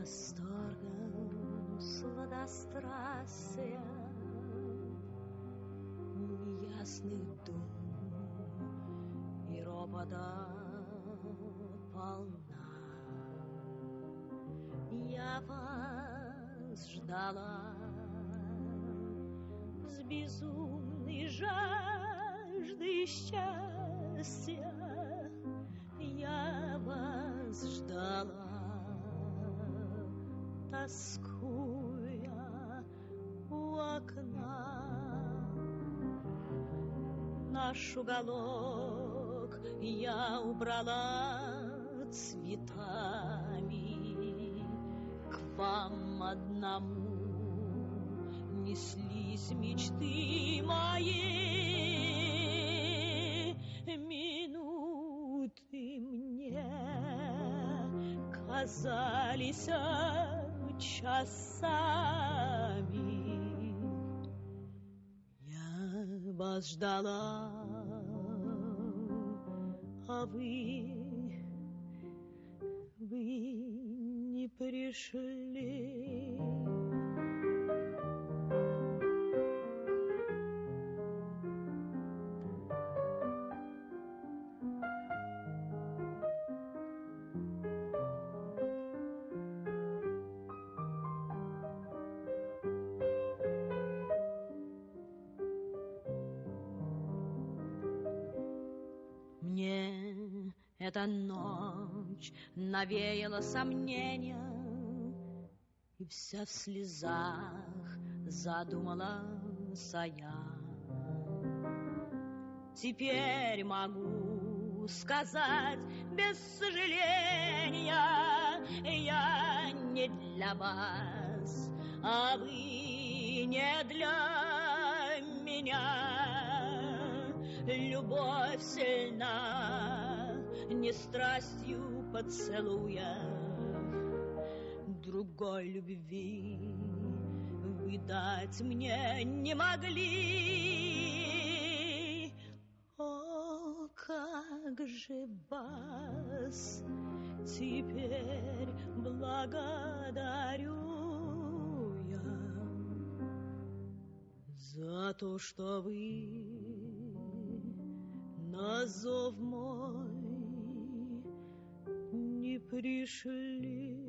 восторгом сладострастия, неясных дум и ропота полна. Я вас ждала с безумной жаждой счастья. Я вас ждала, тоскуя у окна. Наш уголок я убрала цветами. К вам одному неслись мечты мои. Минуты мне казались часами. Я вас ждала, а вы не пришли. Мне эта ночь навеяла сомнения, и вся в слезах задумалась я. Теперь могу сказать без сожаления: я не для вас, а вы не для меня. Любовь сильна, не страстью поцелуя, другой любви вы дать мне не могли. О, как же вас теперь благодарю я за то, что вы на зов мой не пришли.